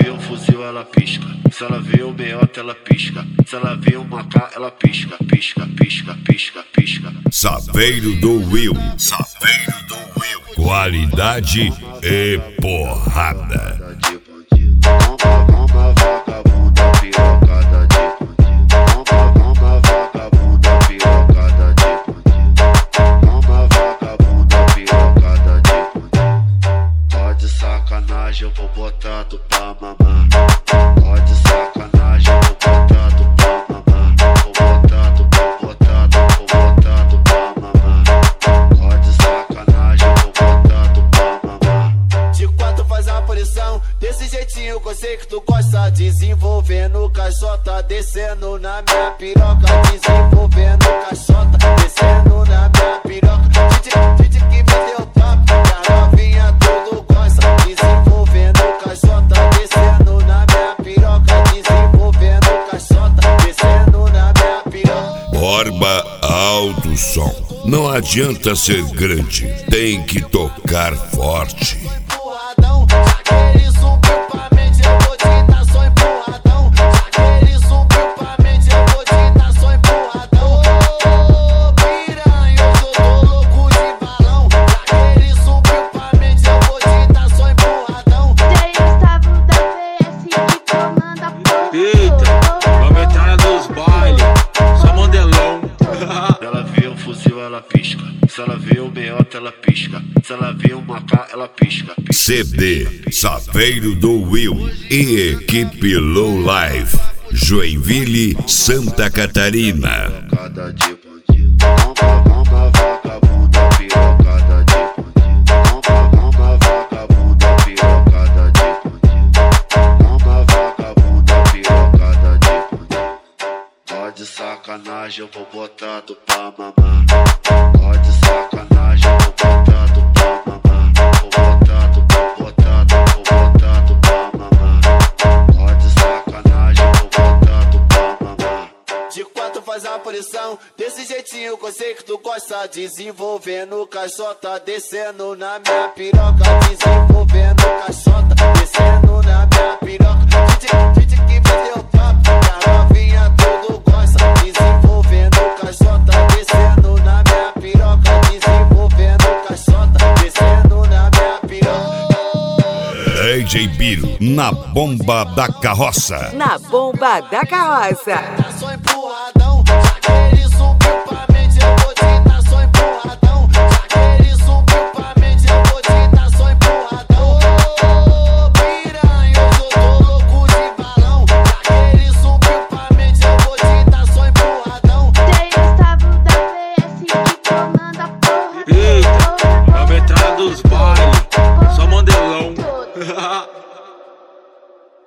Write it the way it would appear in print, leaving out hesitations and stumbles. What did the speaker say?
vê um fuzil, ela pisca. Se ela vê um meiota, ela pisca. Se ela vê um macá, ela pisca, pisca, pisca, pisca, pisca. Saveiro do Will. Saveiro do Will. Qualidade e porrada. Eu vou botar tu pra mamar. Pode sacanagem, eu vou botar tu pra mamar. Vou botar tu pra mamar. Pode sacanagem, eu vou botar tu pra mamar. De quatro faz a posição, desse jeitinho que eu sei que tu gosta. Desenvolvendo caixota, descendo na minha piroca. Desenvolvendo caixota, descendo na minha piroca. Gente que me deu top, que a novinha tudo gosta. Desenvolvendo caixota, descendo na minha piroca. Desenvolvendo caixota, descendo na minha piroca. Borba alto som. Não adianta ser grande, tem que tocar forte. Empurradão, já que ele subiu pra mente, eu vou te dar só empurradão. Já que ele subiu pra mente, eu vou te dar só empurradão. Ô, piranha, hoje eu tô louco de balão. Já que ele subiu pra mente, eu vou te dar só empurradão. Jay Gustavo da PS que comanda a porra. Eita, vamos entrar na dos bailes, só modelão. Ela vê um fuzil, ela pisca. Se ela vê um meiota, ela pisca. Se ela vê um macá, ela pisca, pisca. CD Saveiro do Will e equipe Low Life, Joinville, Santa Catarina. Pirocada de bandido. Uma vagabunda pirocada de bandido. Uma vagabunda pirocada de bandido. Uma vagabunda pirocada de bandido. Pode sacanagem, eu vou botar tu pra mamar. Pode sacanagem, eu vou botar tu pra mamar. Vou botar tu pra mamar. Pode sacanagem, eu vou botar tu pra mamar. De quatro faz a posição, desse jeitinho que eu sei que tu gosta. Desenvolvendo caixota, descendo na minha piroca. Desenvolvendo caixota, descendo na minha piroca. Gente que me deu papo, que a novinha tudo gosta. Desenvolvendo caixota, descendo na minha piroca. Desenvolvendo caixota, descendo na minha piroca. DJ Biro na bomba da carroça. Na bomba da carroça. Tá só empurradão.